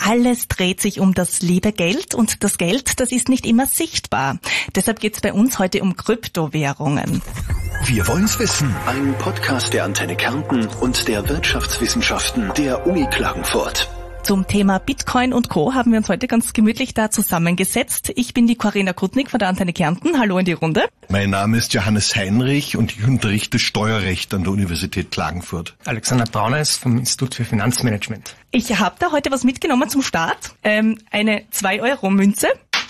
Alles dreht sich um das liebe Geld und das Geld, das ist nicht immer sichtbar. Deshalb geht's bei uns heute um Kryptowährungen. Wir wollen's wissen. Ein Podcast der Antenne Kärnten und der Wirtschaftswissenschaften der Uni Klagenfurt. Zum Thema Bitcoin und Co. haben wir uns heute ganz gemütlich da zusammengesetzt. Ich bin die Corinna Krutnik von der Antenne Kärnten. Hallo in die Runde. Mein Name ist Johannes Heinrich und ich unterrichte Steuerrecht an der Universität Klagenfurt. Alexander Brauneis vom Institut für Finanzmanagement. Ich habe da heute was mitgenommen zum Start. Eine 2-Euro-Münze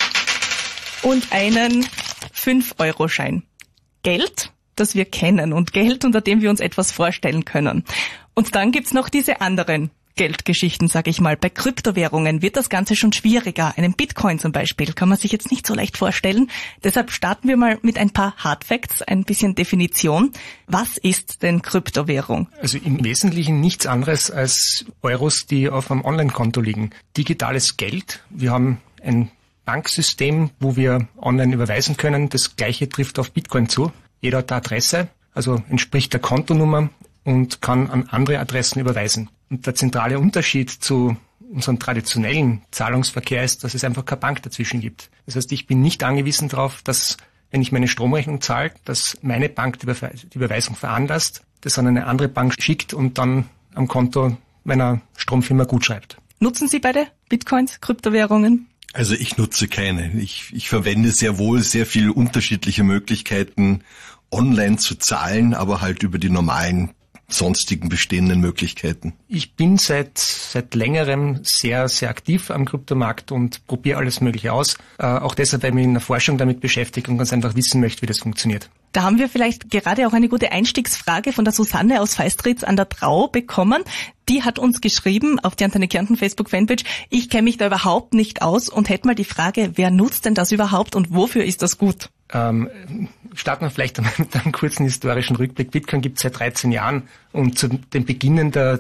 und einen 5-Euro-Schein. Geld, das wir kennen und Geld, unter dem wir uns etwas vorstellen können. Und dann gibt's noch diese anderen Geldgeschichten, sage ich mal. Bei Kryptowährungen wird das Ganze schon schwieriger. Einen Bitcoin zum Beispiel kann man sich jetzt nicht so leicht vorstellen. Deshalb starten wir mal mit ein paar Hardfacts, ein bisschen Definition. Was ist denn Kryptowährung? Also im Wesentlichen nichts anderes als Euros, die auf einem Online-Konto liegen. Digitales Geld. Wir haben ein Banksystem, wo wir online überweisen können. Das Gleiche trifft auf Bitcoin zu. Jeder hat eine Adresse, also entspricht der Kontonummer und kann an andere Adressen überweisen. Und der zentrale Unterschied zu unserem traditionellen Zahlungsverkehr ist, dass es einfach keine Bank dazwischen gibt. Das heißt, ich bin nicht angewiesen darauf, dass, wenn ich meine Stromrechnung zahle, dass meine Bank die Überweisung veranlasst, das an eine andere Bank schickt und dann am Konto meiner Stromfirma gutschreibt. Nutzen Sie beide Bitcoins, Kryptowährungen? Also ich nutze keine. Ich verwende sehr wohl sehr viele unterschiedliche Möglichkeiten, online zu zahlen, aber halt über die normalen sonstigen bestehenden Möglichkeiten. Ich bin seit längerem sehr, sehr aktiv am Kryptomarkt und probiere alles Mögliche aus. Auch deshalb, weil ich mich in der Forschung damit beschäftige und ganz einfach wissen möchte, wie das funktioniert. Da haben wir vielleicht gerade auch eine gute Einstiegsfrage von der Susanne aus Feistritz an der Trau bekommen. Die hat uns geschrieben auf die Antenne Kärnten Facebook-Fanpage, ich kenne mich da überhaupt nicht aus und hätte mal die Frage, wer nutzt denn das überhaupt und wofür ist das gut? Starten wir vielleicht mit einem kurzen historischen Rückblick. Bitcoin gibt es seit 13 Jahren und zu den Beginnen der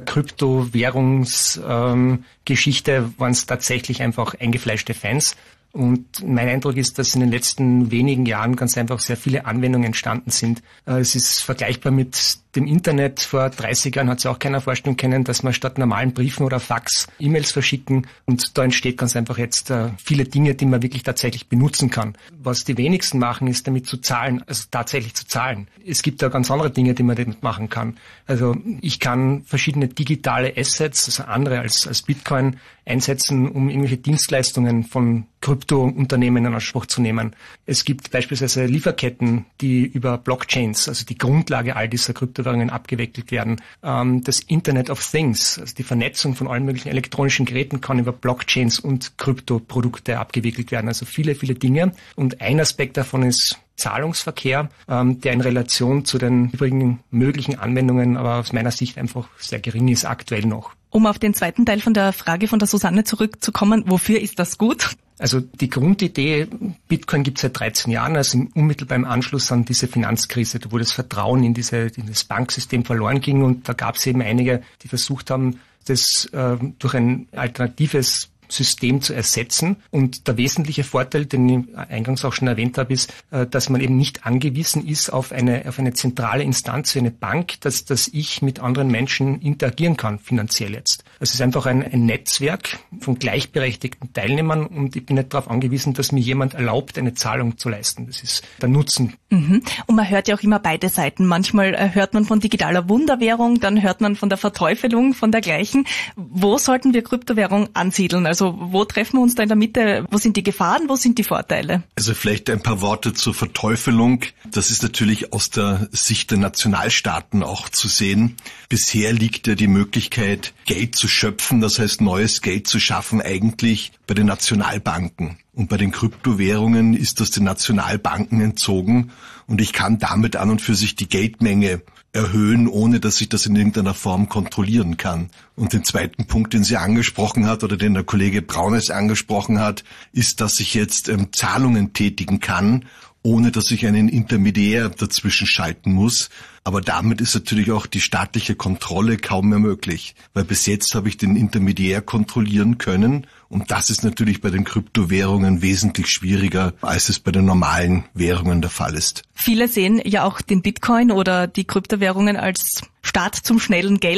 Kryptowährungsgeschichte waren es tatsächlich einfach eingefleischte Fans. Und mein Eindruck ist, dass in den letzten wenigen Jahren ganz einfach sehr viele Anwendungen entstanden sind. Es ist vergleichbar mit dem Internet. Vor 30 Jahren hat es auch keiner vorstellen können, dass man statt normalen Briefen oder Fax E-Mails verschicken. Und da entsteht ganz einfach jetzt viele Dinge, die man wirklich tatsächlich benutzen kann. Was die wenigsten machen, ist damit zu zahlen, also tatsächlich zu zahlen. Es gibt da ganz andere Dinge, die man damit machen kann. Also ich kann verschiedene digitale Assets, also andere als Bitcoin, einsetzen, um irgendwelche Dienstleistungen von Kryptounternehmen in Anspruch zu nehmen. Es gibt beispielsweise Lieferketten, die über Blockchains, also die Grundlage all dieser Kryptowährungen, abgewickelt werden. Das Internet of Things, also die Vernetzung von allen möglichen elektronischen Geräten, kann über Blockchains und Kryptoprodukte abgewickelt werden. Also viele, viele Dinge. Und ein Aspekt davon ist Zahlungsverkehr, der in Relation zu den übrigen möglichen Anwendungen aber aus meiner Sicht einfach sehr gering ist, aktuell noch. Um auf den zweiten Teil von der Frage von der Susanne zurückzukommen, wofür ist das gut? Also die Grundidee, Bitcoin gibt es seit 13 Jahren, also im unmittelbaren Anschluss an diese Finanzkrise, wo das Vertrauen in das Banksystem verloren ging und da gab es eben einige, die versucht haben, das durch ein alternatives System zu ersetzen. Und der wesentliche Vorteil, den ich eingangs auch schon erwähnt habe, ist, dass man eben nicht angewiesen ist auf eine zentrale Instanz, wie eine Bank, dass ich mit anderen Menschen interagieren kann, finanziell jetzt. Es ist einfach ein Netzwerk von gleichberechtigten Teilnehmern und ich bin nicht darauf angewiesen, dass mir jemand erlaubt, eine Zahlung zu leisten. Das ist der Nutzen. Mhm. Und man hört ja auch immer beide Seiten. Manchmal hört man von digitaler Wunderwährung, dann hört man von der Verteufelung, von dergleichen. Wo sollten wir Kryptowährung ansiedeln? Also wo treffen wir uns da in der Mitte? Wo sind die Gefahren? Wo sind die Vorteile? Also vielleicht ein paar Worte zur Verteufelung. Das ist natürlich aus der Sicht der Nationalstaaten auch zu sehen. Bisher liegt ja die Möglichkeit, Geld zu schöpfen, das heißt neues Geld zu schaffen, eigentlich bei den Nationalbanken. Und bei den Kryptowährungen ist das den Nationalbanken entzogen und ich kann damit an und für sich die Geldmenge erhöhen, ohne dass ich das in irgendeiner Form kontrollieren kann. Und den zweiten Punkt, den sie angesprochen hat oder den der Kollege Brauneis angesprochen hat, ist, dass ich jetzt Zahlungen tätigen kann, ohne dass ich einen Intermediär dazwischen schalten muss. Aber damit ist natürlich auch die staatliche Kontrolle kaum mehr möglich, weil bis jetzt habe ich den Intermediär kontrollieren können und das ist natürlich bei den Kryptowährungen wesentlich schwieriger, als es bei den normalen Währungen der Fall ist. Viele sehen ja auch den Bitcoin oder die Kryptowährungen als Start zum schnellen Geld.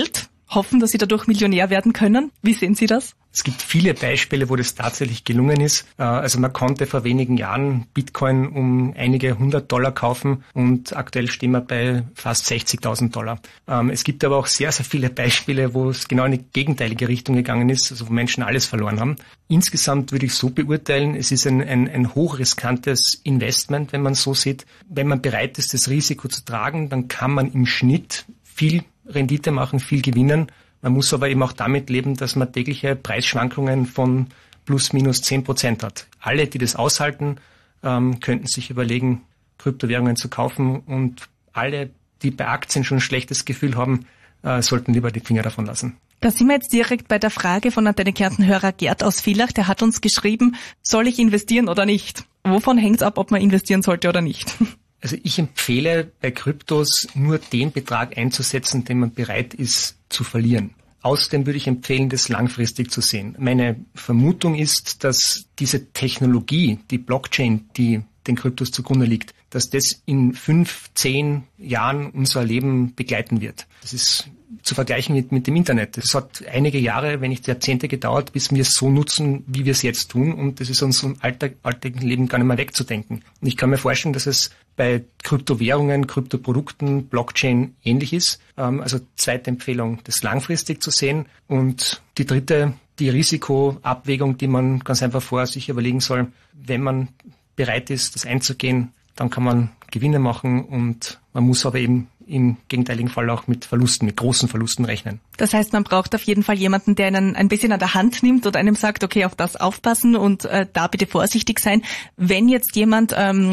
hoffen, dass sie dadurch Millionär werden können. Wie sehen Sie das? Es gibt viele Beispiele, wo das tatsächlich gelungen ist. Also man konnte vor wenigen Jahren Bitcoin um einige $100 kaufen und aktuell stehen wir bei fast $60.000. Es gibt aber auch sehr, sehr viele Beispiele, wo es genau in die gegenteilige Richtung gegangen ist, also wo Menschen alles verloren haben. Insgesamt würde ich so beurteilen, es ist ein hochriskantes Investment, wenn man so sieht. Wenn man bereit ist, das Risiko zu tragen, dann kann man im Schnitt viel Rendite machen, viel gewinnen. Man muss aber eben auch damit leben, dass man tägliche Preisschwankungen von plus minus 10% hat. Alle, die das aushalten, könnten sich überlegen, Kryptowährungen zu kaufen, und alle, die bei Aktien schon ein schlechtes Gefühl haben, sollten lieber die Finger davon lassen. Da sind wir jetzt direkt bei der Frage von Antenne Kärnten-Hörer Gerd aus Villach. Der hat uns geschrieben, soll ich investieren oder nicht? Wovon hängt es ab, ob man investieren sollte oder nicht? Also ich empfehle bei Kryptos nur den Betrag einzusetzen, den man bereit ist zu verlieren. Außerdem würde ich empfehlen, das langfristig zu sehen. Meine Vermutung ist, dass diese Technologie, die Blockchain, die den Kryptos zugrunde liegt, dass das in 5-10 Jahren unser Leben begleiten wird. Das ist zu vergleichen mit dem Internet. Es hat einige Jahre, wenn nicht Jahrzehnte gedauert, bis wir es so nutzen, wie wir es jetzt tun, und das ist uns im alltäglichen Leben gar nicht mehr wegzudenken. Und ich kann mir vorstellen, dass es bei Kryptowährungen, Kryptoprodukten, Blockchain ähnlich ist. Also zweite Empfehlung, das langfristig zu sehen, und die dritte, die Risikoabwägung, die man ganz einfach vorher sich überlegen soll. Wenn man bereit ist, das einzugehen, dann kann man Gewinne machen, und man muss aber eben im gegenteiligen Fall auch mit Verlusten, mit großen Verlusten rechnen. Das heißt, man braucht auf jeden Fall jemanden, der einen ein bisschen an der Hand nimmt und einem sagt, okay, auf das aufpassen und da bitte vorsichtig sein. Wenn jetzt jemand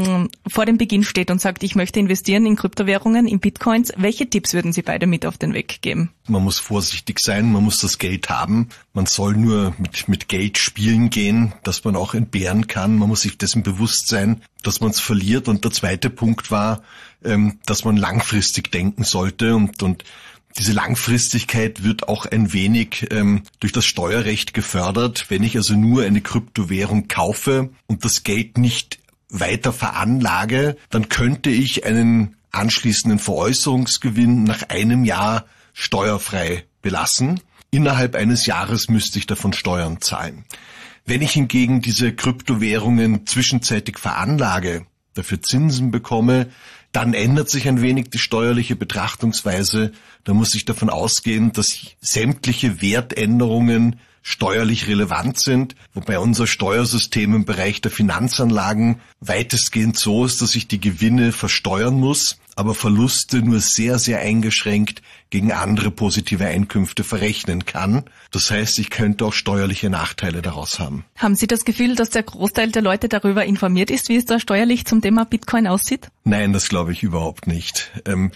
vor dem Beginn steht und sagt, ich möchte investieren in Kryptowährungen, in Bitcoins, welche Tipps würden Sie beide mit auf den Weg geben? Man muss vorsichtig sein, man muss das Geld haben. Man soll nur mit Geld spielen gehen, dass man auch entbehren kann. Man muss sich dessen bewusst sein, dass man es verliert. Und der zweite Punkt war, dass man langfristig denken sollte, und diese Langfristigkeit wird auch ein wenig durch das Steuerrecht gefördert. Wenn ich also nur eine Kryptowährung kaufe und das Geld nicht weiter veranlage, dann könnte ich einen anschließenden Veräußerungsgewinn nach einem Jahr steuerfrei belassen. Innerhalb eines Jahres müsste ich davon Steuern zahlen. Wenn ich hingegen diese Kryptowährungen zwischenzeitig veranlage, dafür Zinsen bekomme, dann ändert sich ein wenig die steuerliche Betrachtungsweise. Da muss ich davon ausgehen, dass sämtliche Wertänderungen steuerlich relevant sind, wobei unser Steuersystem im Bereich der Finanzanlagen weitestgehend so ist, dass ich die Gewinne versteuern muss, aber Verluste nur sehr, sehr eingeschränkt gegen andere positive Einkünfte verrechnen kann. Das heißt, ich könnte auch steuerliche Nachteile daraus haben. Haben Sie das Gefühl, dass der Großteil der Leute darüber informiert ist, wie es da steuerlich zum Thema Bitcoin aussieht? Nein, das glaube ich überhaupt nicht.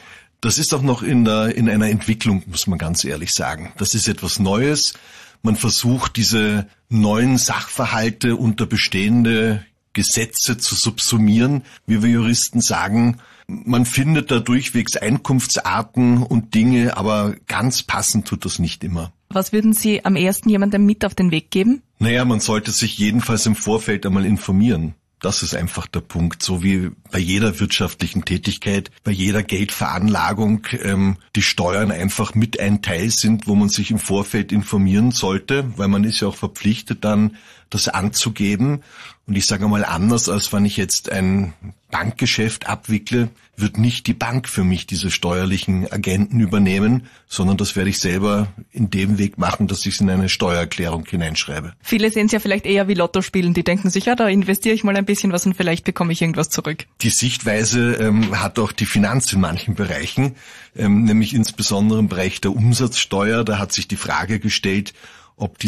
Das ist auch noch in einer Entwicklung, muss man ganz ehrlich sagen. Das ist etwas Neues. Man versucht, diese neuen Sachverhalte unter bestehende Gesetze zu subsumieren. Wie wir Juristen sagen, man findet da durchwegs Einkunftsarten und Dinge, aber ganz passend tut das nicht immer. Was würden Sie am ehesten jemandem mit auf den Weg geben? Naja, man sollte sich jedenfalls im Vorfeld einmal informieren. Das ist einfach der Punkt. So wie bei jeder wirtschaftlichen Tätigkeit, bei jeder Geldveranlagung die Steuern einfach mit ein Teil sind, wo man sich im Vorfeld informieren sollte, weil man ist ja auch verpflichtet dann, das anzugeben. Und ich sage mal anders, als wenn ich jetzt ein Bankgeschäft abwickle, wird nicht die Bank für mich diese steuerlichen Agenten übernehmen, sondern das werde ich selber in dem Weg machen, dass ich es in eine Steuererklärung hineinschreibe. Viele sehen es ja vielleicht eher wie Lotto spielen. Die denken sich, ja, da investiere ich mal ein bisschen was und vielleicht bekomme ich irgendwas zurück. Die Sichtweise hat auch die Finanz in manchen Bereichen, nämlich insbesondere im Bereich der Umsatzsteuer. Da hat sich die Frage gestellt, ob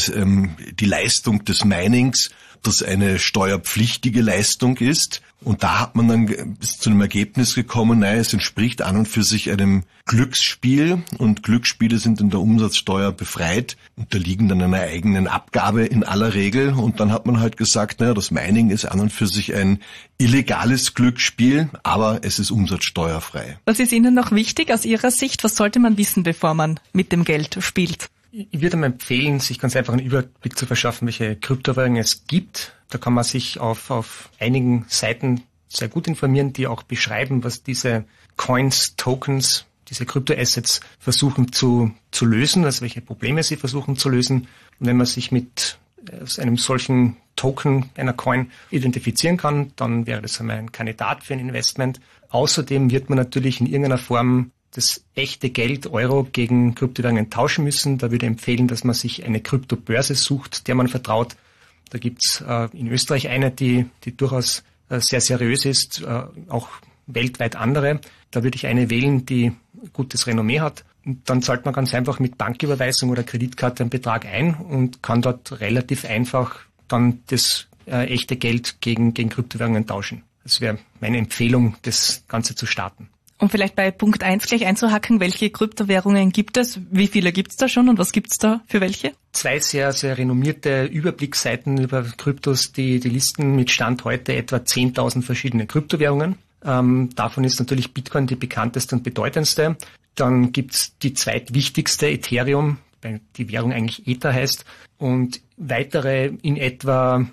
die Leistung des Minings, das eine steuerpflichtige Leistung ist. Und da hat man dann bis zu einem Ergebnis gekommen, nein, es entspricht an und für sich einem Glücksspiel, und Glücksspiele sind in der Umsatzsteuer befreit, unterliegen dann einer eigenen Abgabe in aller Regel. Und dann hat man halt gesagt, naja, das Mining ist an und für sich ein illegales Glücksspiel, aber es ist umsatzsteuerfrei. Was ist Ihnen noch wichtig aus Ihrer Sicht? Was sollte man wissen, bevor man mit dem Geld spielt? Ich würde mal empfehlen, sich ganz einfach einen Überblick zu verschaffen, welche Kryptowährungen es gibt. Da kann man sich auf einigen Seiten sehr gut informieren, die auch beschreiben, was diese Coins, Tokens diese Kryptoassets versuchen zu lösen, also welche Probleme sie versuchen zu lösen. Und wenn man sich mit einem solchen Token, einer Coin, identifizieren kann, dann wäre das einmal ein Kandidat für ein Investment. Außerdem wird man natürlich in irgendeiner Form das echte Geld, Euro, gegen Kryptowährungen tauschen müssen. Da würde ich empfehlen, dass man sich eine Kryptobörse sucht, der man vertraut. Da gibt's in Österreich eine, die durchaus sehr seriös ist, auch weltweit andere. Da würde ich eine wählen, die gutes Renommee hat. Und dann zahlt man ganz einfach mit Banküberweisung oder Kreditkarte einen Betrag ein und kann dort relativ einfach dann das echte Geld gegen Kryptowährungen tauschen. Das wäre meine Empfehlung, das Ganze zu starten. Um vielleicht bei Punkt 1 gleich einzuhacken, welche Kryptowährungen gibt es? Wie viele gibt es da schon und was gibt es da für welche? 2 sehr, sehr renommierte Überblicksseiten über Kryptos, die listen mit Stand heute etwa 10.000 verschiedene Kryptowährungen. Davon ist natürlich Bitcoin die bekannteste und bedeutendste. Dann gibt's die zweitwichtigste, Ethereum, weil die Währung eigentlich Ether heißt, und weitere in etwa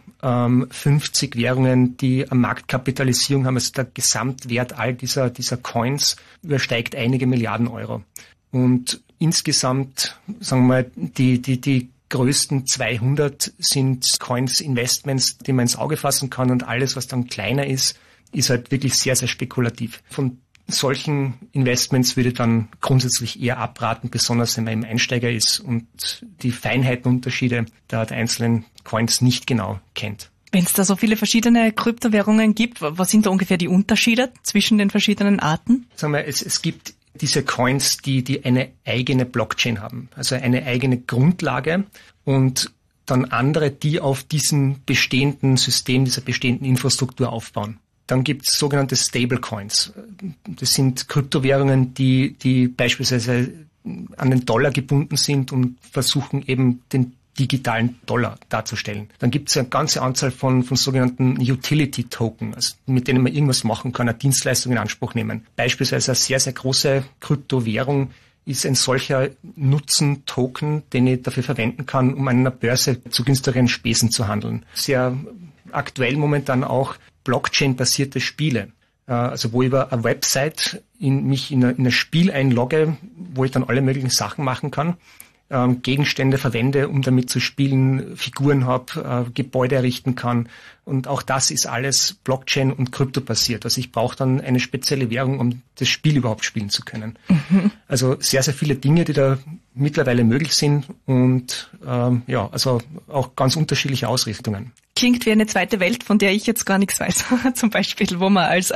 50 Währungen, die eine Marktkapitalisierung haben. Also der Gesamtwert all dieser Coins übersteigt einige Milliarden Euro. Und insgesamt, sagen wir mal, die größten 200 sind Coins, Investments, die man ins Auge fassen kann, und alles, was dann kleiner ist halt wirklich sehr, sehr spekulativ. Von solchen Investments würde ich dann grundsätzlich eher abraten, besonders wenn man im Einsteiger ist und die Feinheitenunterschiede der einzelnen Coins nicht genau kennt. Wenn es da so viele verschiedene Kryptowährungen gibt, was sind da ungefähr die Unterschiede zwischen den verschiedenen Arten? Sagen wir, es gibt diese Coins, die eine eigene Blockchain haben, also eine eigene Grundlage, und dann andere, die auf diesem bestehenden System, dieser bestehenden Infrastruktur aufbauen. Dann gibt es sogenannte Stablecoins. Das sind Kryptowährungen, die beispielsweise an den Dollar gebunden sind und versuchen eben den digitalen Dollar darzustellen. Dann gibt es eine ganze Anzahl von sogenannten Utility Token, also mit denen man irgendwas machen kann, eine Dienstleistung in Anspruch nehmen. Beispielsweise eine sehr, sehr große Kryptowährung ist ein solcher Nutzen-Token, den ich dafür verwenden kann, um an einer Börse zu günstigeren Spesen zu handeln. Sehr aktuell momentan auch Blockchain-basierte Spiele. Also wo ich über eine Website mich in ein Spiel einlogge, wo ich dann alle möglichen Sachen machen kann, Gegenstände verwende, um damit zu spielen, Figuren habe, Gebäude errichten kann. Und auch das ist alles Blockchain- und Krypto-basiert. Also ich brauche dann eine spezielle Währung, um das Spiel überhaupt spielen zu können. Mhm. Also sehr, sehr viele Dinge, die da mittlerweile möglich sind, und also auch ganz unterschiedliche Ausrichtungen. Klingt wie eine zweite Welt, von der ich jetzt gar nichts weiß. Zum Beispiel, wo man als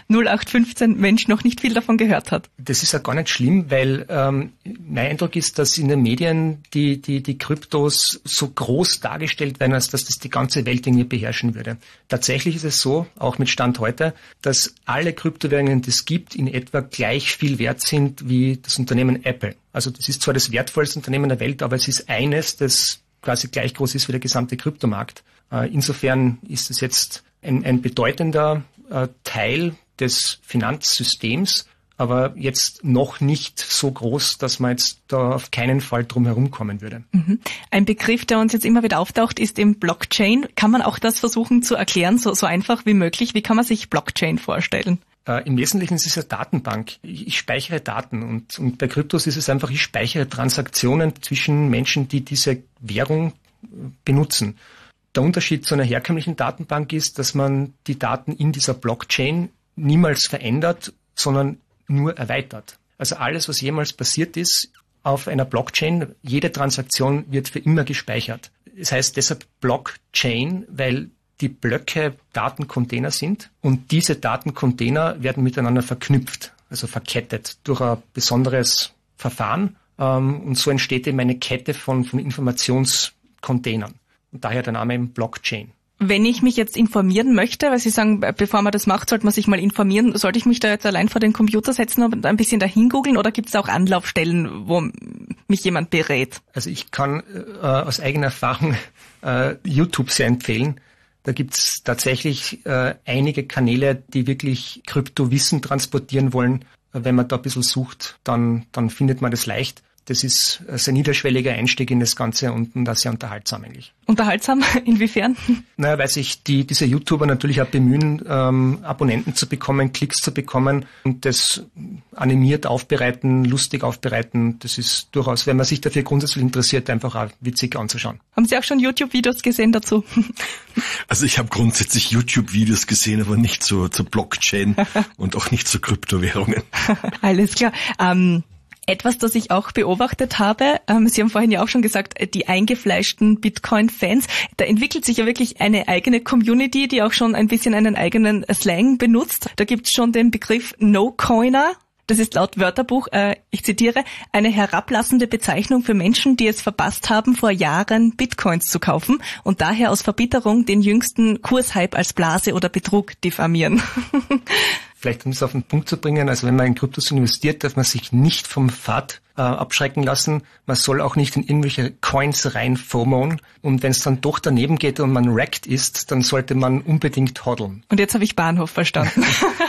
0815 Mensch noch nicht viel davon gehört hat. Das ist ja gar nicht schlimm, weil mein Eindruck ist, dass in den Medien die Kryptos so groß dargestellt werden, als dass das die ganze Welt irgendwie beherrschen würde. Tatsächlich ist es so, auch mit Stand heute, dass alle Kryptowährungen, die es gibt, in etwa gleich viel wert sind wie das Unternehmen Apple. Also das ist zwar das wertvollste Unternehmen der Welt, aber es ist eines, das quasi gleich groß ist wie der gesamte Kryptomarkt. Insofern ist es jetzt ein bedeutender Teil des Finanzsystems, aber jetzt noch nicht so groß, dass man jetzt da auf keinen Fall drum herum kommen würde. Mhm. Ein Begriff, der uns jetzt immer wieder auftaucht, ist eben Blockchain. Kann man auch das versuchen zu erklären, so einfach wie möglich? Wie kann man sich Blockchain vorstellen? Im Wesentlichen ist es eine Datenbank. Ich speichere Daten, und bei Kryptos ist es einfach, ich speichere Transaktionen zwischen Menschen, die diese Währung benutzen. Der Unterschied zu einer herkömmlichen Datenbank ist, dass man die Daten in dieser Blockchain niemals verändert, sondern nur erweitert. Also alles, was jemals passiert ist auf einer Blockchain, jede Transaktion wird für immer gespeichert. Es heißt deshalb Blockchain, weil die Blöcke Datencontainer sind, und diese Datencontainer werden miteinander verknüpft, also verkettet durch ein besonderes Verfahren, und so entsteht eben eine Kette von Informationscontainern. Und daher der Name eben Blockchain. Wenn ich mich jetzt informieren möchte, weil Sie sagen, bevor man das macht, sollte man sich mal informieren, sollte ich mich da jetzt allein vor den Computer setzen und ein bisschen dahin googeln, oder gibt es auch Anlaufstellen, wo mich jemand berät? Also ich kann aus eigener Erfahrung YouTube sehr empfehlen. Da gibt's tatsächlich einige Kanäle, die wirklich Kryptowissen transportieren wollen. Wenn man da ein bisschen sucht, dann findet man das leicht. das ist ein sehr niederschwelliger Einstieg in das Ganze und das sehr unterhaltsam eigentlich. Unterhaltsam? Inwiefern? Naja, weil sich diese YouTuber natürlich auch bemühen, Abonnenten zu bekommen, Klicks zu bekommen und das animiert aufbereiten, lustig aufbereiten. Das ist durchaus, wenn man sich dafür grundsätzlich interessiert, einfach auch witzig anzuschauen. Haben Sie auch schon YouTube-Videos gesehen dazu? Also ich habe grundsätzlich YouTube-Videos gesehen, aber nicht zur Blockchain und auch nicht zu Kryptowährungen. Alles klar. Etwas, das ich auch beobachtet habe, Sie haben vorhin ja auch schon gesagt, die eingefleischten Bitcoin-Fans, da entwickelt sich ja wirklich eine eigene Community, die auch schon ein bisschen einen eigenen Slang benutzt. Da gibt's schon den Begriff No-Coiner. Das ist laut Wörterbuch, ich zitiere, eine herablassende Bezeichnung für Menschen, die es verpasst haben, vor Jahren Bitcoins zu kaufen und daher aus Verbitterung den jüngsten Kurshype als Blase oder Betrug diffamieren. Vielleicht um es auf den Punkt zu bringen, also wenn man in Kryptos investiert, darf man sich nicht vom Pfad abschrecken lassen. Man soll auch nicht in irgendwelche Coins rein FOMOen. Und wenn es dann doch daneben geht und man wrecked ist, dann sollte man unbedingt hoddeln. Und jetzt habe ich Bahnhof verstanden.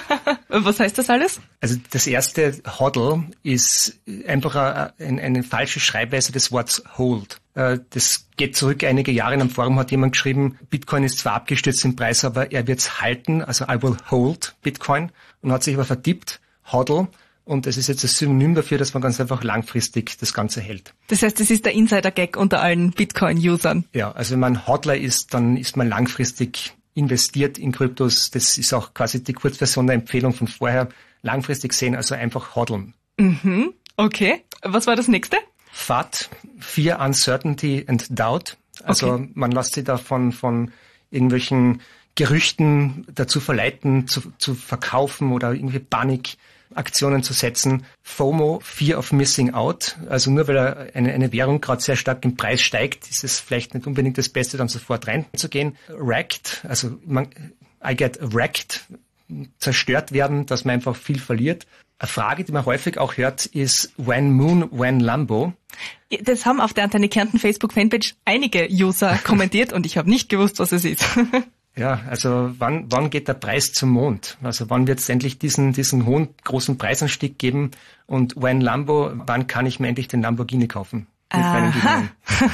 Was heißt das alles? Also das erste Hodl ist einfach eine falsche Schreibweise des Wortes hold. Das geht zurück einige Jahre. In einem Forum hat jemand geschrieben, Bitcoin ist zwar abgestürzt im Preis, aber er wird's halten, also I will hold Bitcoin, und hat sich aber vertippt, hodl. Und es ist jetzt ein Synonym dafür, dass man ganz einfach langfristig das Ganze hält. Das heißt, das ist der Insider-Gag unter allen Bitcoin-Usern. Ja, also wenn man Hodler ist, dann ist man langfristig investiert in Kryptos. Das ist auch quasi die Kurzversion der Empfehlung von vorher. Langfristig sehen, also einfach hoddeln. Mhm, okay. Was war das nächste? FUD, Fear, Uncertainty and Doubt. Also okay. Man lässt sich da von irgendwelchen Gerüchten dazu verleiten, zu verkaufen oder irgendwie Panikaktionen zu setzen. FOMO, Fear of Missing Out. Also nur weil eine Währung gerade sehr stark im Preis steigt, ist es vielleicht nicht unbedingt das Beste, dann sofort reinzugehen. Wrecked, also I get wrecked, zerstört werden, dass man einfach viel verliert. Eine Frage, die man häufig auch hört, ist when Moon, when Lambo. Das haben auf der Antenne Kärnten Facebook-Fanpage einige User kommentiert und ich habe nicht gewusst, was es ist. Ja, also wann geht der Preis zum Mond? Also wann wird es endlich diesen hohen, großen Preisanstieg geben? Und when Lambo, wann kann ich mir endlich den Lamborghini kaufen? Mit meinen Gewinnen?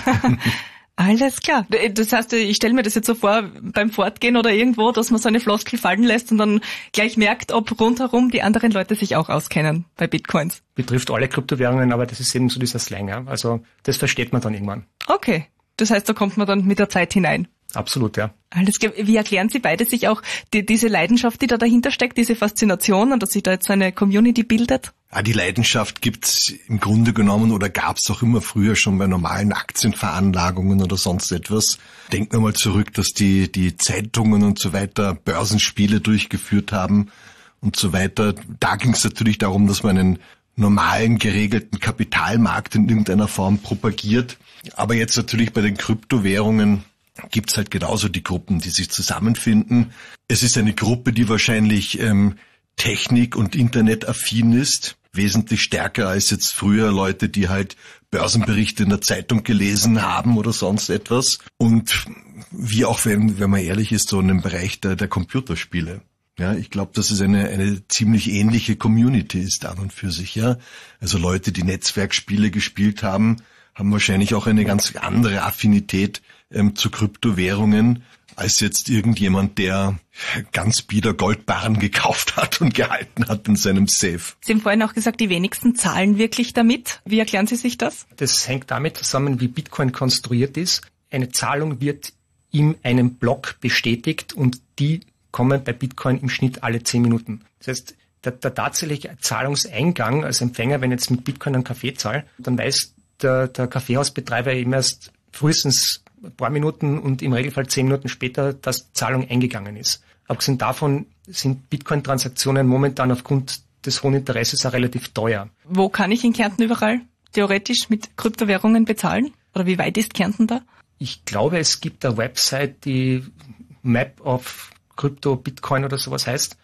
Alles klar. Das heißt, ich stelle mir das jetzt so vor, beim Fortgehen oder irgendwo, dass man so eine Floskel fallen lässt und dann gleich merkt, ob rundherum die anderen Leute sich auch auskennen bei Bitcoins. Betrifft alle Kryptowährungen, aber das ist eben so dieser Slang. Ja? Also das versteht man dann irgendwann. Okay. Das heißt, da kommt man dann mit der Zeit hinein. Absolut, ja. Alles klar. Wie erklären Sie beide sich auch diese Leidenschaft, die da dahinter steckt, diese Faszination und dass sich da jetzt so eine Community bildet? Ja, die Leidenschaft gibt's im Grunde genommen oder gab's auch immer früher schon bei normalen Aktienveranlagungen oder sonst etwas. Denkt nur mal zurück, dass die Zeitungen und so weiter Börsenspiele durchgeführt haben und so weiter. Da ging's natürlich darum, dass man einen normalen, geregelten Kapitalmarkt in irgendeiner Form propagiert. Aber jetzt natürlich bei den Kryptowährungen gibt's halt genauso die Gruppen, die sich zusammenfinden. Es ist eine Gruppe, die wahrscheinlich Technik- und Internetaffin ist, wesentlich stärker als jetzt früher Leute, die halt Börsenberichte in der Zeitung gelesen haben oder sonst etwas. Und wie auch, wenn man ehrlich ist, so in dem Bereich der Computerspiele. Ja, ich glaube, dass es eine ziemlich ähnliche Community ist an und für sich, ja. Also Leute, die Netzwerkspiele gespielt haben wahrscheinlich auch eine ganz andere Affinität zu Kryptowährungen als jetzt irgendjemand, der ganz bieder Goldbarren gekauft hat und gehalten hat in seinem Safe. Sie haben vorhin auch gesagt, die wenigsten zahlen wirklich damit. Wie erklären Sie sich das? Das hängt damit zusammen, wie Bitcoin konstruiert ist. Eine Zahlung wird in einem Block bestätigt und die kommen bei Bitcoin im Schnitt alle 10 Minuten. Das heißt, der tatsächliche Zahlungseingang als Empfänger, wenn ich jetzt mit Bitcoin einen Kaffee zahle, dann weiß der Kaffeehausbetreiber eben erst frühestens ein paar Minuten und im Regelfall 10 Minuten später, dass die Zahlung eingegangen ist. Abgesehen davon sind Bitcoin-Transaktionen momentan aufgrund des hohen Interesses auch relativ teuer. Wo kann ich in Kärnten überall theoretisch mit Kryptowährungen bezahlen? Oder wie weit ist Kärnten da? Ich glaube, es gibt eine Website, die Map of Crypto Bitcoin oder sowas heißt,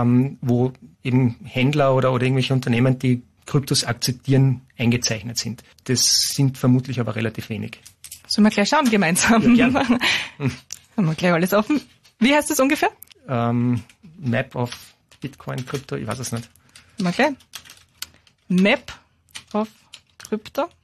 wo eben Händler oder irgendwelche Unternehmen, die Kryptos akzeptieren, eingezeichnet sind. Das sind vermutlich aber relativ wenig. Sollen wir gleich schauen gemeinsam? Ja, gerne. Haben wir gleich alles offen. Wie heißt das ungefähr? Map of Bitcoin, Krypto, ich weiß es nicht. Mal gleich. Map of Krypto.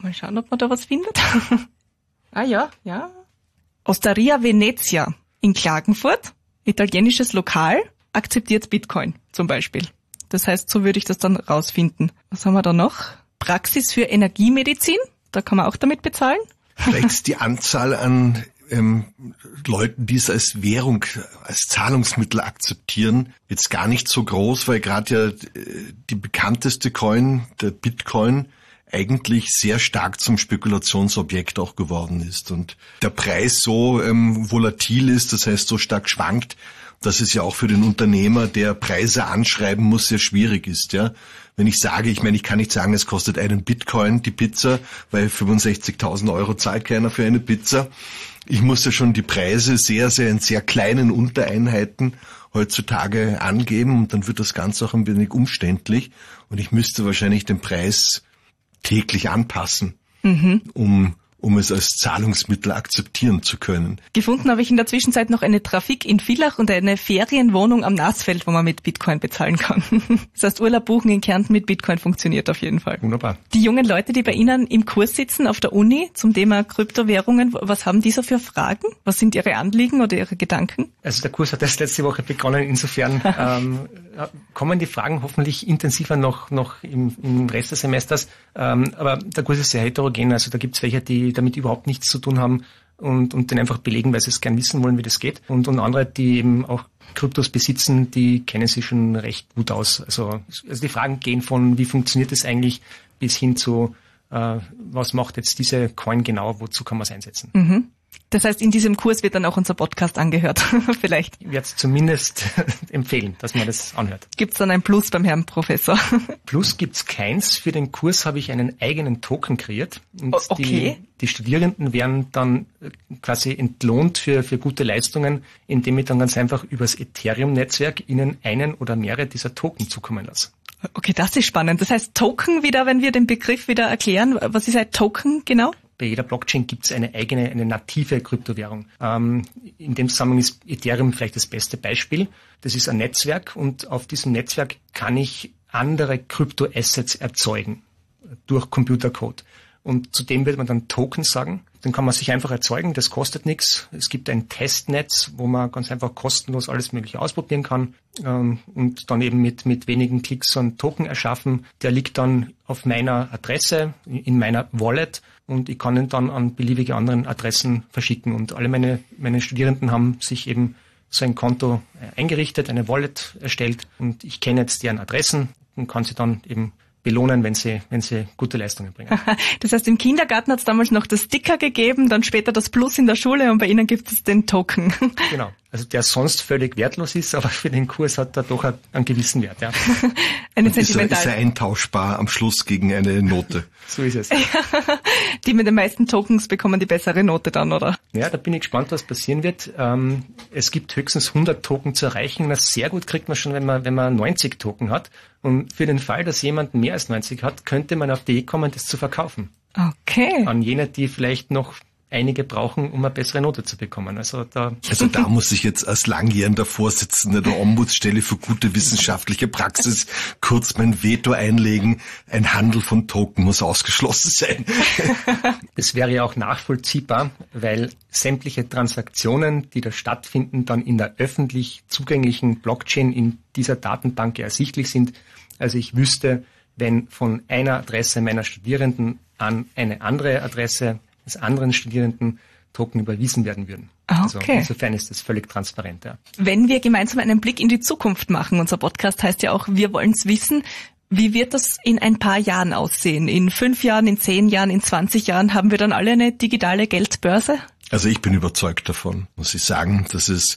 Mal schauen, ob man da was findet. Ja. Osteria Venezia in Klagenfurt, italienisches Lokal, akzeptiert Bitcoin zum Beispiel. Das heißt, so würde ich das dann rausfinden. Was haben wir da noch? Praxis für Energiemedizin, da kann man auch damit bezahlen. Vielleicht ist die Anzahl an Leuten, die es als Währung, als Zahlungsmittel akzeptieren, jetzt gar nicht so groß, weil gerade ja die bekannteste Coin, der Bitcoin, eigentlich sehr stark zum Spekulationsobjekt auch geworden ist und der Preis so volatil ist, das heißt so stark schwankt, dass es ja auch für den Unternehmer, der Preise anschreiben muss, sehr schwierig ist, ja. Wenn ich sage, ich kann nicht sagen, es kostet einen Bitcoin die Pizza, weil 65.000 Euro zahlt keiner für eine Pizza. Ich muss ja schon die Preise sehr, sehr in sehr kleinen Untereinheiten heutzutage angeben und dann wird das Ganze auch ein wenig umständlich und ich müsste wahrscheinlich den Preis täglich anpassen, um es als Zahlungsmittel akzeptieren zu können. Gefunden habe ich in der Zwischenzeit noch eine Trafik in Villach und eine Ferienwohnung am Nassfeld, wo man mit Bitcoin bezahlen kann. Das heißt, Urlaub buchen in Kärnten mit Bitcoin funktioniert auf jeden Fall. Wunderbar. Die jungen Leute, die bei Ihnen im Kurs sitzen auf der Uni zum Thema Kryptowährungen, was haben die so für Fragen? Was sind Ihre Anliegen oder Ihre Gedanken? Also der Kurs hat erst letzte Woche begonnen, insofern kommen die Fragen hoffentlich intensiver noch im Rest des Semesters. Aber der Kurs ist sehr heterogen, also da gibt es welche, die damit überhaupt nichts zu tun haben und den einfach belegen, weil sie es gern wissen wollen, wie das geht. Und andere, die eben auch Kryptos besitzen, die kennen sich schon recht gut aus. Also die Fragen gehen von, wie funktioniert das eigentlich, bis hin zu, was macht jetzt diese Coin genau, wozu kann man es einsetzen. Mhm. Das heißt, in diesem Kurs wird dann auch unser Podcast angehört, vielleicht. Ich werde es zumindest empfehlen, dass man das anhört. Gibt's dann ein Plus beim Herrn Professor? Plus gibt's keins. Für den Kurs habe ich einen eigenen Token kreiert. Und okay. Die Studierenden werden dann quasi entlohnt für gute Leistungen, indem ich dann ganz einfach übers Ethereum-Netzwerk ihnen einen oder mehrere dieser Token zukommen lasse. Okay, das ist spannend. Das heißt Token wieder, wenn wir den Begriff wieder erklären. Was ist ein Token genau? Bei jeder Blockchain gibt es eine native Kryptowährung. In dem Zusammenhang ist Ethereum vielleicht das beste Beispiel. Das ist ein Netzwerk und auf diesem Netzwerk kann ich andere Kryptoassets erzeugen durch Computercode. Und zudem wird man dann Token sagen. Den kann man sich einfach erzeugen, das kostet nichts. Es gibt ein Testnetz, wo man ganz einfach kostenlos alles Mögliche ausprobieren kann und dann eben mit wenigen Klicks so einen Token erschaffen. Der liegt dann auf meiner Adresse, in meiner Wallet und ich kann ihn dann an beliebige anderen Adressen verschicken. Und alle meine Studierenden haben sich eben so ein Konto eingerichtet, eine Wallet erstellt und ich kenne jetzt deren Adressen und kann sie dann eben belohnen, wenn sie gute Leistungen bringen. Das heißt, im Kindergarten hat es damals noch das Sticker gegeben, dann später das Plus in der Schule und bei Ihnen gibt es den Token. Genau. Also der sonst völlig wertlos ist, aber für den Kurs hat er doch einen gewissen Wert. Ja. Ist er eintauschbar am Schluss gegen eine Note? So ist es. Die mit den meisten Tokens bekommen die bessere Note dann, oder? Ja, da bin ich gespannt, was passieren wird. Es gibt höchstens 100 Token zu erreichen. Das sehr gut kriegt man schon, wenn man 90 Token hat. Und für den Fall, dass jemand mehr als 90 hat, könnte man auf die Idee kommen, das zu verkaufen. Okay. An jene, die vielleicht noch einige brauchen, um eine bessere Note zu bekommen. Also da muss ich jetzt als langjähriger Vorsitzender der Ombudsstelle für gute wissenschaftliche Praxis kurz mein Veto einlegen. Ein Handel von Token muss ausgeschlossen sein. Das wäre ja auch nachvollziehbar, weil sämtliche Transaktionen, die da stattfinden, dann in der öffentlich zugänglichen Blockchain in dieser Datenbank ersichtlich sind. Also ich wüsste, wenn von einer Adresse meiner Studierenden an eine andere Adresse des anderen Studierenden Token überwiesen werden würden. Okay. Also insofern ist das völlig transparent. Ja. Wenn wir gemeinsam einen Blick in die Zukunft machen, unser Podcast heißt ja auch, wir wollen es wissen, wie wird das in ein paar Jahren aussehen? In 5 Jahren, in 10 Jahren, in 20 Jahren haben wir dann alle eine digitale Geldbörse? Also ich bin überzeugt davon, muss ich sagen, ich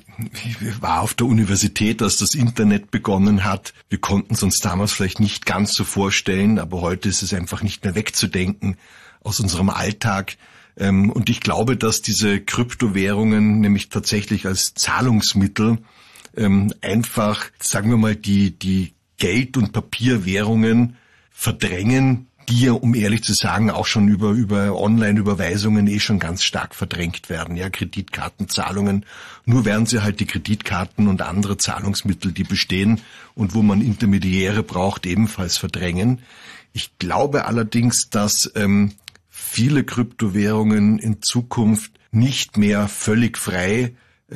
war auf der Universität, als das Internet begonnen hat. Wir konnten es uns damals vielleicht nicht ganz so vorstellen, aber heute ist es einfach nicht mehr wegzudenken aus unserem Alltag. Und ich glaube, dass diese Kryptowährungen nämlich tatsächlich als Zahlungsmittel einfach, sagen wir mal, die Geld- und Papierwährungen verdrängen, die ja, um ehrlich zu sagen, auch schon über Online-Überweisungen schon ganz stark verdrängt werden. Ja, Kreditkartenzahlungen. Nur werden sie halt die Kreditkarten und andere Zahlungsmittel, die bestehen und wo man Intermediäre braucht, ebenfalls verdrängen. Ich glaube allerdings, dass viele Kryptowährungen in Zukunft nicht mehr völlig frei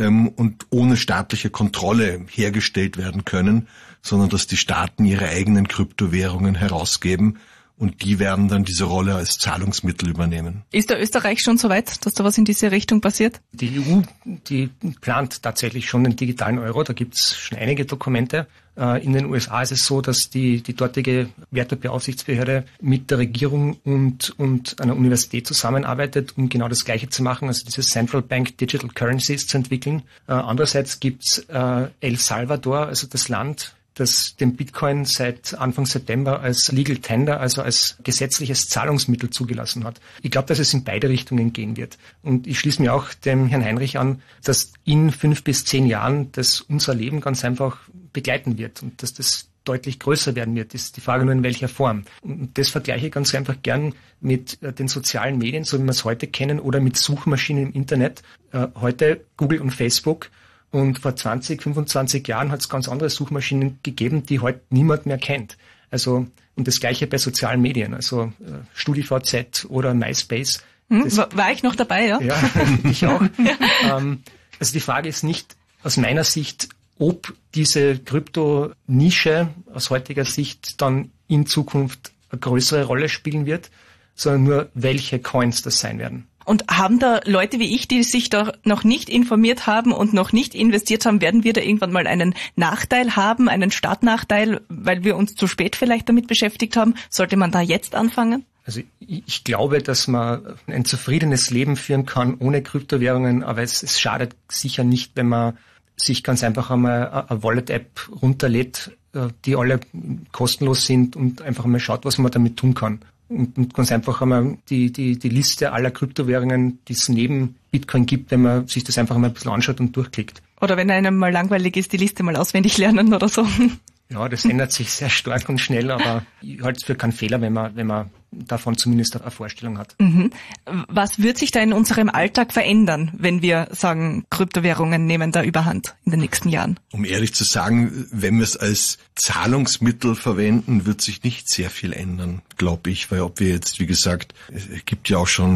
und ohne staatliche Kontrolle hergestellt werden können, sondern dass die Staaten ihre eigenen Kryptowährungen herausgeben und die werden dann diese Rolle als Zahlungsmittel übernehmen. Ist da Österreich schon so weit, dass da was in diese Richtung passiert? Die EU, die plant tatsächlich schon den digitalen Euro, da gibt's schon einige Dokumente. In den USA ist es so, dass die dortige Wertpapieraufsichtsbehörde mit der Regierung und einer Universität zusammenarbeitet, um genau das Gleiche zu machen, also diese Central Bank Digital Currencies zu entwickeln. Andererseits gibt's El Salvador, also das Land, das den Bitcoin seit Anfang September als Legal Tender, also als gesetzliches Zahlungsmittel zugelassen hat. Ich glaube, dass es in beide Richtungen gehen wird. Und ich schließe mir auch dem Herrn Heinrich an, dass in 5 bis 10 Jahren das unser Leben ganz einfach begleiten wird und dass das deutlich größer werden wird. Das ist die Frage nur in welcher Form. Und das vergleiche ich ganz einfach gern mit den sozialen Medien, so wie wir es heute kennen, oder mit Suchmaschinen im Internet. Heute Google und Facebook. Und vor 20, 25 Jahren hat es ganz andere Suchmaschinen gegeben, die heute niemand mehr kennt. Also, und das Gleiche bei sozialen Medien, also StudiVZ oder MySpace. War ich noch dabei, ja? Ja, ich auch. Also die Frage ist nicht aus meiner Sicht, ob diese Krypto-Nische aus heutiger Sicht dann in Zukunft eine größere Rolle spielen wird, sondern nur, welche Coins das sein werden. Und haben da Leute wie ich, die sich da noch nicht informiert haben und noch nicht investiert haben, werden wir da irgendwann mal einen Nachteil haben, einen Startnachteil, weil wir uns zu spät vielleicht damit beschäftigt haben? Sollte man da jetzt anfangen? Also ich glaube, dass man ein zufriedenes Leben führen kann ohne Kryptowährungen, aber es schadet sicher nicht, wenn man sich ganz einfach einmal eine Wallet-App runterlädt, die alle kostenlos sind und einfach mal schaut, was man damit tun kann. Und ganz einfach einmal die Liste aller Kryptowährungen, die es neben Bitcoin gibt, wenn man sich das einfach mal ein bisschen anschaut und durchklickt. Oder wenn einem mal langweilig ist, die Liste mal auswendig lernen oder so. Ja, das ändert sich sehr stark und schnell, aber ich halte es für keinen Fehler, wenn man davon zumindest eine Vorstellung hat. Mhm. Was wird sich da in unserem Alltag verändern, wenn wir sagen, Kryptowährungen nehmen da Überhand in den nächsten Jahren? Um ehrlich zu sagen, wenn wir es als Zahlungsmittel verwenden, wird sich nicht sehr viel ändern, glaube ich, weil ob wir jetzt, wie gesagt, es gibt ja auch schon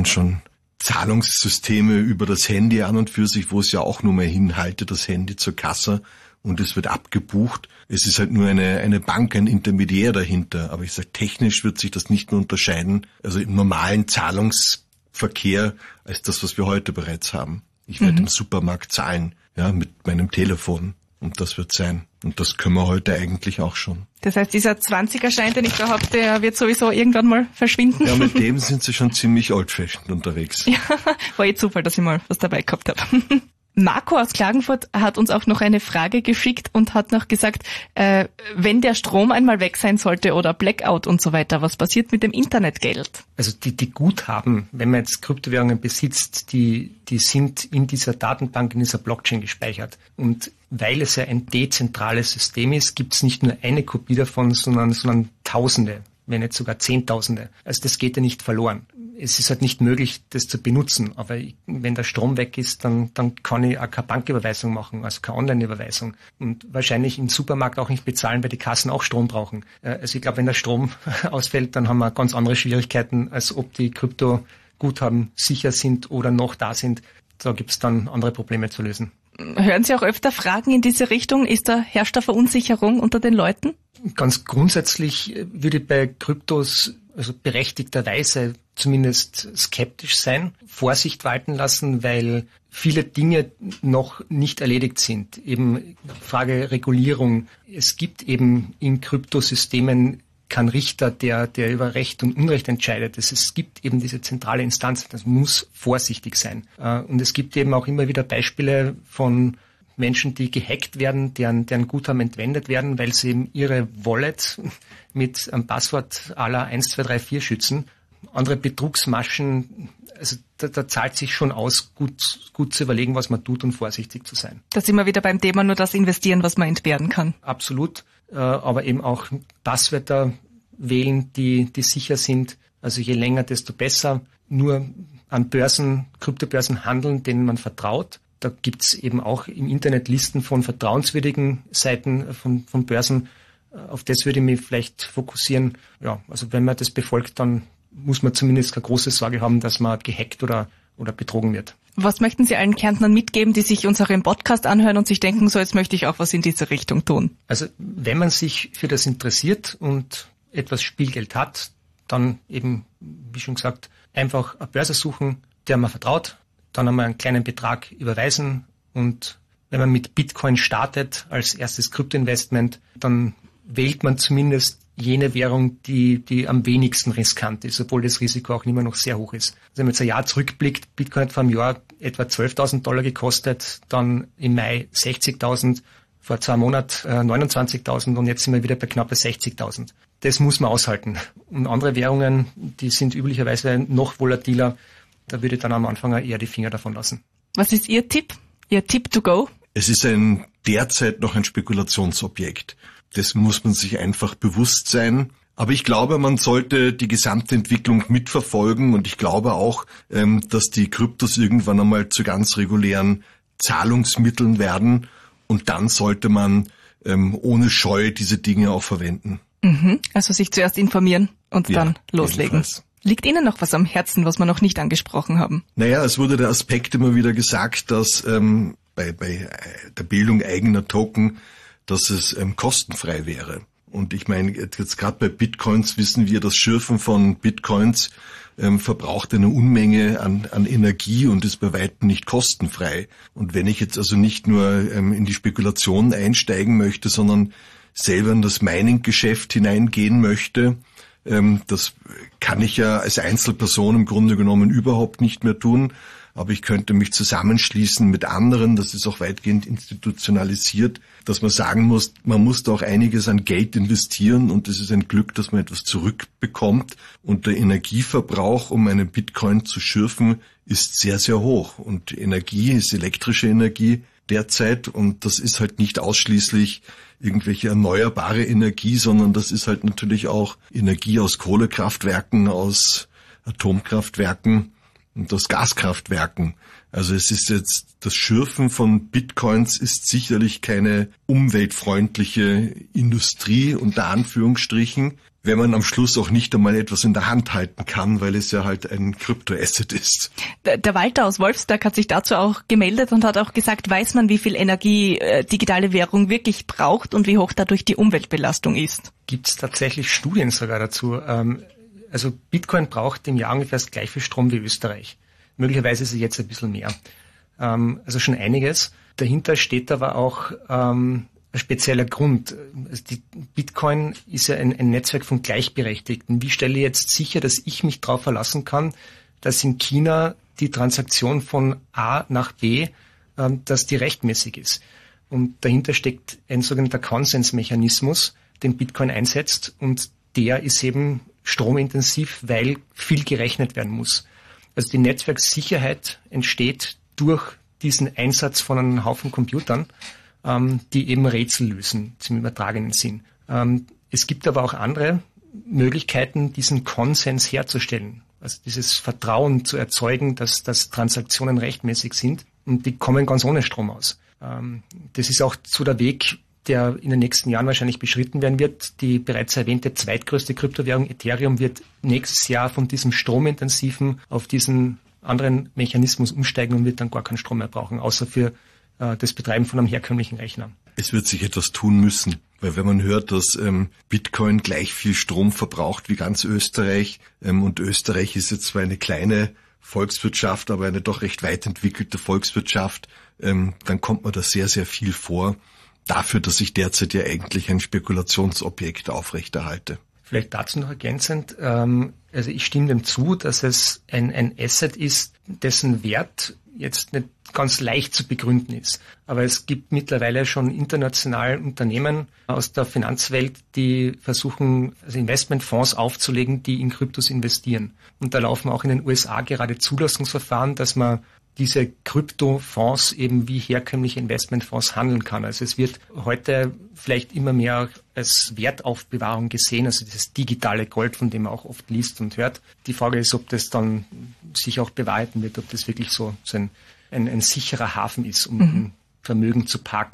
Zahlungssysteme über das Handy an und für sich, wo es ja auch nur mehr hinhaltet, das Handy zur Kasse. Und es wird abgebucht. Es ist halt nur eine Bank, ein Intermediär dahinter. Aber ich sage, technisch wird sich das nicht mehr unterscheiden, also im normalen Zahlungsverkehr, als das, was wir heute bereits haben. Ich werde im Supermarkt zahlen, ja, mit meinem Telefon. Und das wird sein. Und das können wir heute eigentlich auch schon. Das heißt, dieser 20er-Schein, den ich da habe, der wird sowieso irgendwann mal verschwinden? Ja, mit dem sind sie schon ziemlich old-fashioned unterwegs. Ja, war Zufall, dass ich mal was dabei gehabt habe. Marco aus Klagenfurt hat uns auch noch eine Frage geschickt und hat noch gesagt, wenn der Strom einmal weg sein sollte oder Blackout und so weiter, was passiert mit dem Internetgeld? Also die Guthaben, wenn man jetzt Kryptowährungen besitzt, die sind in dieser Datenbank, in dieser Blockchain gespeichert. Und weil es ja ein dezentrales System ist, gibt es nicht nur eine Kopie davon, sondern Tausende, wenn nicht sogar Zehntausende. Also das geht ja nicht verloren. Es ist halt nicht möglich, das zu benutzen. Aber wenn der Strom weg ist, dann kann ich auch keine Banküberweisung machen, also keine Online-Überweisung. Und wahrscheinlich im Supermarkt auch nicht bezahlen, weil die Kassen auch Strom brauchen. Also ich glaube, wenn der Strom ausfällt, dann haben wir ganz andere Schwierigkeiten, als ob die Kryptoguthaben sicher sind oder noch da sind. Da gibt es dann andere Probleme zu lösen. Hören Sie auch öfter Fragen in diese Richtung? Herrscht da Verunsicherung unter den Leuten? Ganz grundsätzlich würde ich bei Kryptos also berechtigterweise zumindest skeptisch sein, Vorsicht walten lassen, weil viele Dinge noch nicht erledigt sind. Eben Frage Regulierung. Es gibt eben in Kryptosystemen keinen Richter, der über Recht und Unrecht entscheidet. Es gibt eben diese zentrale Instanz, das muss vorsichtig sein. Und es gibt eben auch immer wieder Beispiele von Menschen, die gehackt werden, deren Guthaben entwendet werden, weil sie eben ihre Wallet mit einem Passwort à la 1234 schützen. Andere Betrugsmaschen, also da zahlt sich schon aus, gut zu überlegen, was man tut und vorsichtig zu sein. Da sind wir wieder beim Thema, nur das investieren, was man entbehren kann. Absolut, aber eben auch Passwörter wählen, die sicher sind. Also je länger, desto besser. Nur an Kryptobörsen handeln, denen man vertraut. Da gibt's eben auch im Internet Listen von vertrauenswürdigen Seiten von Börsen. Auf das würde ich mich vielleicht fokussieren. Ja, also wenn man das befolgt, dann muss man zumindest keine große Sorge haben, dass man gehackt oder betrogen wird. Was möchten Sie allen Kärntnern mitgeben, die sich unseren Podcast anhören und sich denken, so jetzt möchte ich auch was in diese Richtung tun? Also wenn man sich für das interessiert und etwas Spielgeld hat, dann eben, wie schon gesagt, einfach eine Börse suchen, der man vertraut, dann einmal einen kleinen Betrag überweisen und wenn man mit Bitcoin startet als erstes Kryptoinvestment, dann wählt man zumindest jene Währung, die am wenigsten riskant ist, obwohl das Risiko auch immer noch sehr hoch ist. Also wenn man jetzt ein Jahr zurückblickt, Bitcoin hat vor einem Jahr etwa $12.000 gekostet, dann im Mai 60.000, vor 2 Monaten 29.000 und jetzt sind wir wieder bei knappe 60.000. Das muss man aushalten. Und andere Währungen, die sind üblicherweise noch volatiler, da würde ich dann am Anfang eher die Finger davon lassen. Was ist Ihr Tipp? Ihr Tipp to go? Es ist derzeit noch ein Spekulationsobjekt. Das muss man sich einfach bewusst sein. Aber ich glaube, man sollte die gesamte Entwicklung mitverfolgen und ich glaube auch, dass die Kryptos irgendwann einmal zu ganz regulären Zahlungsmitteln werden und dann sollte man ohne Scheu diese Dinge auch verwenden. Also sich zuerst informieren und dann loslegen. Jedenfalls. Liegt Ihnen noch was am Herzen, was wir noch nicht angesprochen haben? Naja, es wurde der Aspekt immer wieder gesagt, dass bei der Bildung eigener Token, dass es kostenfrei wäre. Und ich meine, jetzt gerade bei Bitcoins wissen wir, das Schürfen von Bitcoins verbraucht eine Unmenge an Energie und ist bei weitem nicht kostenfrei. Und wenn ich jetzt also nicht nur in die Spekulation einsteigen möchte, sondern selber in das Mining-Geschäft hineingehen möchte, das kann ich ja als Einzelperson im Grunde genommen überhaupt nicht mehr tun. Aber ich könnte mich zusammenschließen mit anderen, das ist auch weitgehend institutionalisiert, dass man sagen muss, man muss da auch einiges an Geld investieren und es ist ein Glück, dass man etwas zurückbekommt. Und der Energieverbrauch, um einen Bitcoin zu schürfen, ist sehr, sehr hoch. Und Energie ist elektrische Energie derzeit und das ist halt nicht ausschließlich irgendwelche erneuerbare Energie, sondern das ist halt natürlich auch Energie aus Kohlekraftwerken, aus Atomkraftwerken und aus Gaskraftwerken. Also es ist jetzt, das Schürfen von Bitcoins ist sicherlich keine umweltfreundliche Industrie, unter Anführungsstrichen, wenn man am Schluss auch nicht einmal etwas in der Hand halten kann, weil es ja halt ein Kryptoasset ist. Der Walter aus Wolfsberg hat sich dazu auch gemeldet und hat auch gesagt, weiß man, wie viel Energie digitale Währung wirklich braucht und wie hoch dadurch die Umweltbelastung ist? Gibt es tatsächlich Studien sogar dazu? Also Bitcoin braucht im Jahr ungefähr das gleiche Strom wie Österreich. Möglicherweise ist es jetzt ein bisschen mehr. Also schon einiges. Dahinter steht aber auch ein spezieller Grund. Also die Bitcoin ist ja ein Netzwerk von Gleichberechtigten. Wie stelle ich jetzt sicher, dass ich mich darauf verlassen kann, dass in China die Transaktion von A nach B, dass die rechtmäßig ist? Und dahinter steckt ein sogenannter Konsensmechanismus, den Bitcoin einsetzt und der ist eben stromintensiv, weil viel gerechnet werden muss. Also die Netzwerksicherheit entsteht durch diesen Einsatz von einem Haufen Computern, die eben Rätsel lösen, zum übertragenen Sinn. Es gibt aber auch andere Möglichkeiten, diesen Konsens herzustellen, also dieses Vertrauen zu erzeugen, dass Transaktionen rechtmäßig sind und die kommen ganz ohne Strom aus. Das ist auch so der Weg, der in den nächsten Jahren wahrscheinlich beschritten werden wird. Die bereits erwähnte zweitgrößte Kryptowährung Ethereum wird nächstes Jahr von diesem stromintensiven auf diesen anderen Mechanismus umsteigen und wird dann gar keinen Strom mehr brauchen, außer für das Betreiben von einem herkömmlichen Rechner. Es wird sich etwas tun müssen, weil wenn man hört, dass Bitcoin gleich viel Strom verbraucht wie ganz Österreich und Österreich ist jetzt zwar eine kleine Volkswirtschaft, aber eine doch recht weit entwickelte Volkswirtschaft, dann kommt man da sehr, sehr viel vor. Dafür, dass ich derzeit ja eigentlich ein Spekulationsobjekt aufrechterhalte. Vielleicht dazu noch ergänzend, also ich stimme dem zu, dass es ein Asset ist, dessen Wert jetzt nicht ganz leicht zu begründen ist. Aber es gibt mittlerweile schon international Unternehmen aus der Finanzwelt, die versuchen, also Investmentfonds aufzulegen, die in Kryptos investieren. Und da laufen auch in den USA gerade Zulassungsverfahren, dass man diese Kryptofonds eben wie herkömmliche Investmentfonds handeln kann. Also es wird heute vielleicht immer mehr als Wertaufbewahrung gesehen, also dieses digitale Gold, von dem man auch oft liest und hört. Die Frage ist, ob das dann sich auch bewahrheiten wird, ob das wirklich so ein sicherer Hafen ist, um Vermögen zu parken.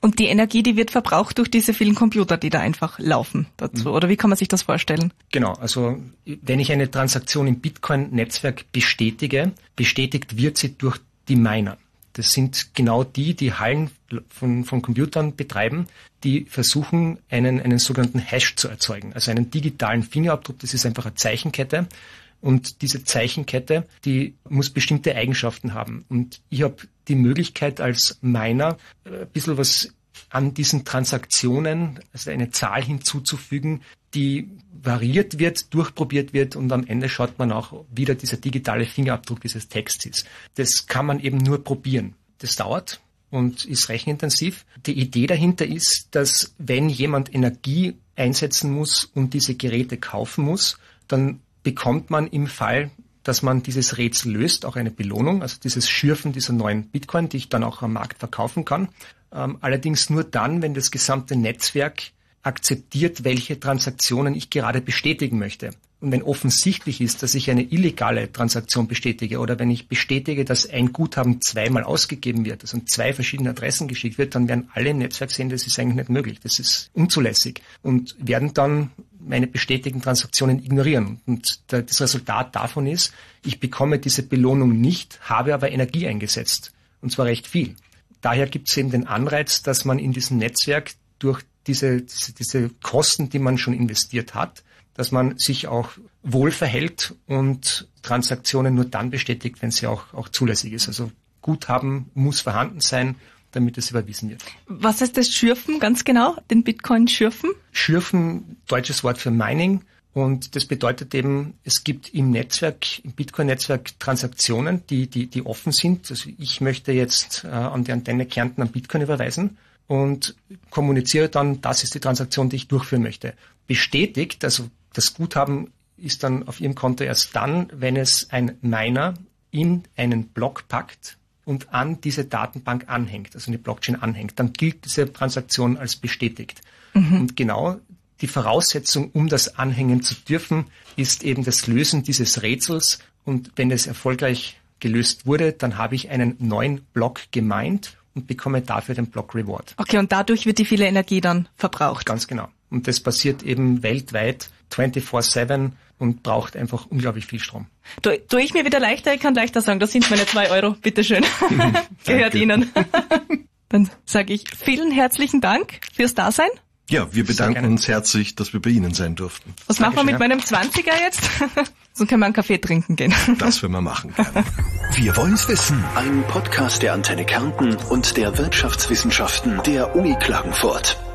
Und die Energie, die wird verbraucht durch diese vielen Computer, die da einfach laufen dazu. Oder wie kann man sich das vorstellen? Genau, also wenn ich eine Transaktion im Bitcoin-Netzwerk bestätige, bestätigt wird sie durch die Miner. Das sind genau die Hallen von Computern betreiben, die versuchen, einen sogenannten Hash zu erzeugen. Also einen digitalen Fingerabdruck, das ist einfach eine Zeichenkette. Und diese Zeichenkette, die muss bestimmte Eigenschaften haben. Und ich habe die Möglichkeit als Miner ein bisschen was an diesen Transaktionen, also eine Zahl hinzuzufügen, die variiert wird, durchprobiert wird und am Ende schaut man auch, wie da dieser digitale Fingerabdruck dieses Texts ist. Das kann man eben nur probieren. Das dauert und ist rechenintensiv. Die Idee dahinter ist, dass wenn jemand Energie einsetzen muss und diese Geräte kaufen muss, dann bekommt man im Fall, dass man dieses Rätsel löst, auch eine Belohnung, also dieses Schürfen dieser neuen Bitcoin, die ich dann auch am Markt verkaufen kann. Allerdings nur dann, wenn das gesamte Netzwerk akzeptiert, welche Transaktionen ich gerade bestätigen möchte. Und wenn offensichtlich ist, dass ich eine illegale Transaktion bestätige oder wenn ich bestätige, dass ein Guthaben zweimal ausgegeben wird, also an 2 verschiedene Adressen geschickt wird, dann werden alle im Netzwerk sehen, das ist eigentlich nicht möglich, das ist unzulässig und werden dann meine bestätigten Transaktionen ignorieren. Und das Resultat davon ist, ich bekomme diese Belohnung nicht, habe aber Energie eingesetzt und zwar recht viel. Daher gibt es eben den Anreiz, dass man in diesem Netzwerk durch diese Kosten, die man schon investiert hat, dass man sich auch wohl verhält und Transaktionen nur dann bestätigt, wenn sie auch zulässig ist. Also Guthaben muss vorhanden sein, damit es überwiesen wird. Was heißt das Schürfen ganz genau, den Bitcoin schürfen? Schürfen, deutsches Wort für Mining. Und das bedeutet eben, es gibt im Bitcoin-Netzwerk Transaktionen, die offen sind. Also ich möchte jetzt an die Antenne Kärnten an Bitcoin überweisen und kommuniziere dann, das ist die Transaktion, die ich durchführen möchte. Bestätigt, also das Guthaben ist dann auf Ihrem Konto erst dann, wenn es ein Miner in einen Block packt und an diese Datenbank anhängt, also eine Blockchain anhängt. Dann gilt diese Transaktion als bestätigt. Und genau die Voraussetzung, um das anhängen zu dürfen, ist eben das Lösen dieses Rätsels. Und wenn es erfolgreich gelöst wurde, dann habe ich einen neuen Block gemeint und bekomme dafür den Block Reward. Okay, und dadurch wird die viele Energie dann verbraucht. Ganz genau. Und das passiert eben weltweit 24/7 und braucht einfach unglaublich viel Strom. Tue ich mir wieder leichter, ich kann leichter sagen, das sind meine 2 Euro, bitteschön. Gehört Ihnen. Dann sage ich vielen herzlichen Dank fürs Dasein. Ja, wir bedanken uns herzlich, dass wir bei Ihnen sein durften. Was machen wir mit meinem 20er jetzt? So können wir einen Kaffee trinken gehen. Das werden wir machen können. Wir wollen's wissen. Ein Podcast der Antenne Kärnten und der Wirtschaftswissenschaften der Uni Klagenfurt.